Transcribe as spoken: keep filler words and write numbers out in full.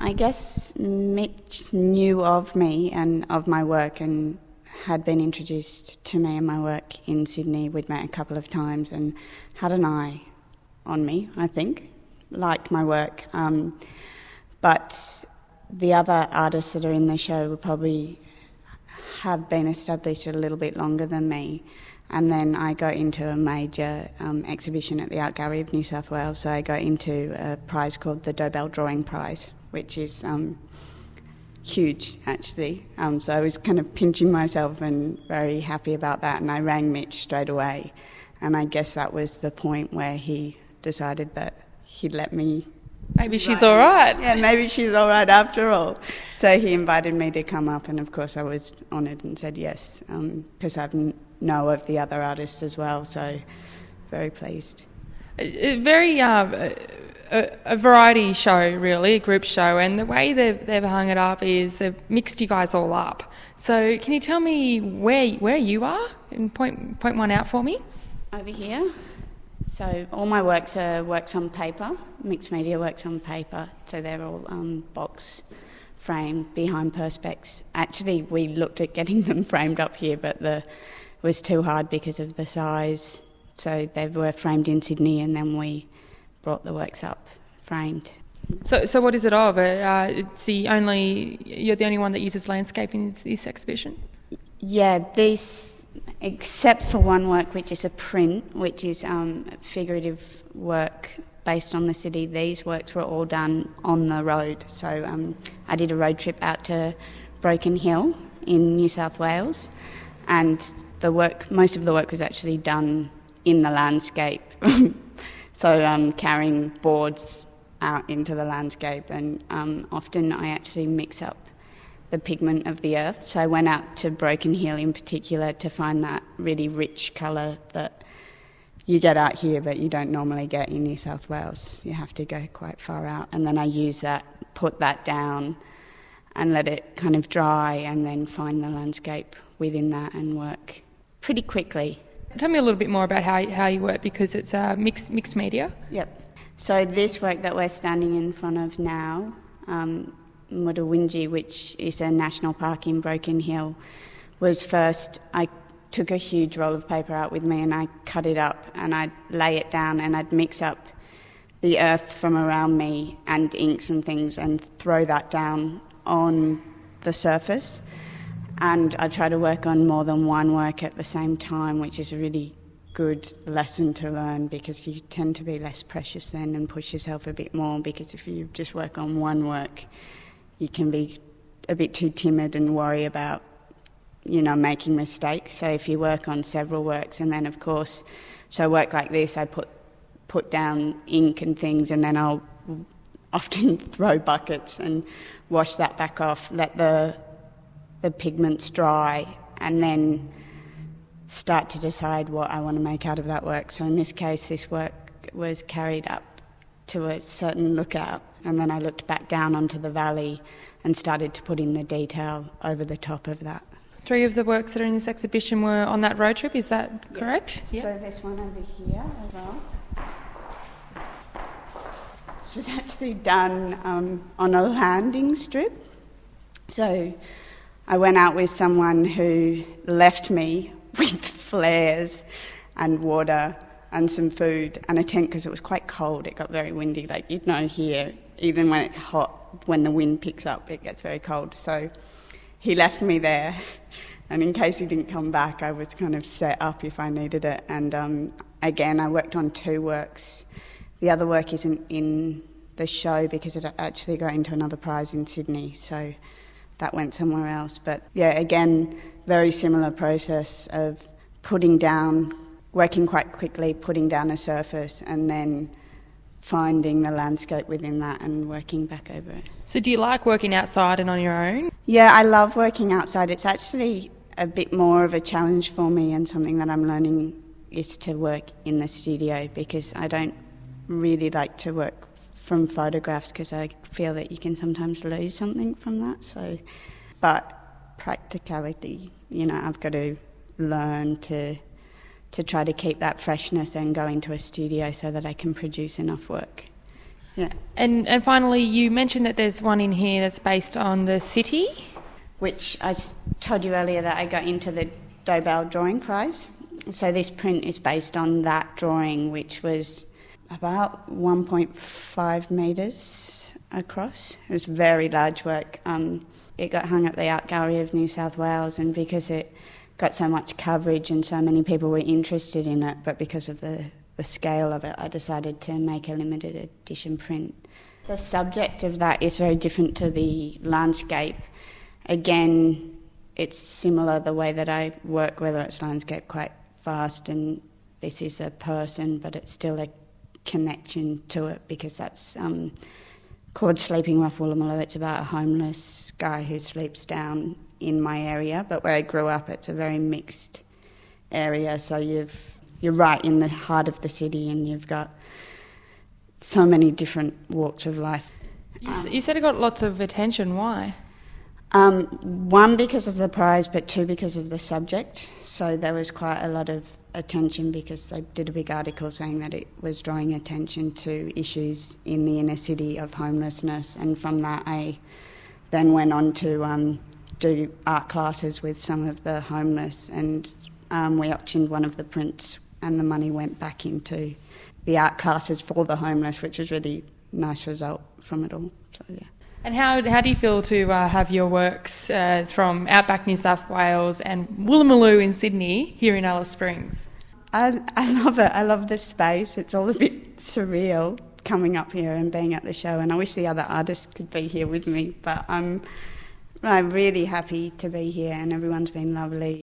I guess Mitch knew of me and of my work and had been introduced to me and my work in Sydney. We'd met a couple of times and had an eye on me, I think, liked my work. Um, but the other artists that are in the show would probably have been established a little bit longer than me. And then I got into a major um, exhibition at the Art Gallery of New South Wales. So I got into a prize called the Dobell Drawing Prize, which is um, huge, actually. Um, so I was kind of pinching myself and very happy about that. And I rang Mitch straight away. And I guess that was the point where he decided that he'd let me... Maybe she's all right. Yeah, maybe she's all right after all. So he invited me to come up, and of course I was honoured and said yes, because um, I know of the other artists as well, so very pleased. A, a very uh, a, a variety show, really, a group show, and the way they've they've hung it up is they've mixed you guys all up. So can you tell me where where you are and point point one out for me? Over here. So all my works are works on paper, mixed media works on paper, so they're all um, box framed behind perspex. Actually, we looked at getting them framed up here, but the, it was too hard because of the size. So they were framed in Sydney, and then we brought the works up framed. So, so what is it of? Uh, it's the only you're the only one that uses landscape in this exhibition? Yeah, this. Except for one work, which is a print, which is um, figurative work based on the city. These works were all done on the road. So um, I did a road trip out to Broken Hill in New South Wales, and the work, most of the work was actually done in the landscape. So um, carrying boards out into the landscape, and um, often I actually mix up the pigment of the earth. So I went out to Broken Hill in particular to find that really rich colour that you get out here but you don't normally get in New South Wales. You have to go quite far out. And then I use that, put that down and let it kind of dry, and then find the landscape within that and work pretty quickly. Tell me a little bit more about how, how you work, because it's uh, mixed, mixed media. Yep. So this work that we're standing in front of now, um, Murruwinji, which is a national park in Broken Hill, was first, I took a huge roll of paper out with me and I cut it up and I'd lay it down and I'd mix up the earth from around me and inks and things and throw that down on the surface. And I try to work on more than one work at the same time, which is a really good lesson to learn, because you tend to be less precious then and push yourself a bit more, because if you just work on one work, you can be a bit too timid and worry about, you know, making mistakes. So if you work on several works, and then of course, so work like this, I put put down ink and things, and then I'll often throw buckets and wash that back off, let the the pigments dry, and then start to decide what I want to make out of that work. So in this case, this work was carried up to a certain lookout, and then I looked back down onto the valley and started to put in the detail over the top of that. Three of the works that are in this exhibition were on that road trip, is that yeah. correct? Yeah. So this one over here as well. This was actually done um, on a landing strip. So I went out with someone who left me with flares and water and some food and a tent, because it was quite cold. It got very windy. Like, you'd know here, even when it's hot, when the wind picks up, it gets very cold. So he left me there, and in case he didn't come back, I was kind of set up if I needed it. And um, again, I worked on two works. The other work isn't in the show because it actually got into another prize in Sydney, so that went somewhere else. But yeah, again, very similar process of putting down, working quite quickly, putting down a surface, and then finding the landscape within that and working back over it. So do you like working outside and on your own? Yeah, I love working outside. It's actually a bit more of a challenge for me, and something that I'm learning is to work in the studio, because I don't really like to work from photographs, because I feel that you can sometimes lose something from that. So, but practicality, you know, I've got to learn to to try to keep that freshness and go into a studio so that I can produce enough work. Yeah. And and finally, you mentioned that there's one in here that's based on the city. Which I s- told you earlier that I got into the Dobell Drawing Prize. So this print is based on that drawing, which was about one point five metres across. It was very large work. Um, it got hung at the Art Gallery of New South Wales, and because it got so much coverage and so many people were interested in it, but because of the, the scale of it, I decided to make a limited edition print. The subject of that is very different to the landscape. Again, it's similar the way that I work, whether it's landscape, quite fast, and this is a person, but it's still a connection to it because that's um, called Sleeping Rough Woolloomooloo. It's about a homeless guy who sleeps down in my area, but where I grew up, it's a very mixed area. So you've you're right in the heart of the city, and you've got so many different walks of life. You, um, you said it got lots of attention. Why? Um, one, because of the prize, but two, because of the subject. So there was quite a lot of attention because they did a big article saying that it was drawing attention to issues in the inner city of homelessness, and from that I then went on to um, do art classes with some of the homeless, and um, we auctioned one of the prints and the money went back into the art classes for the homeless, which was really nice result from it all. So yeah. And how how do you feel to uh, have your works uh, from outback New South Wales and Woolloomooloo in Sydney here in Alice Springs? I, I love it. I love the space. It's all a bit surreal coming up here and being at the show, and I wish the other artists could be here with me, but I'm, I'm really happy to be here and everyone's been lovely.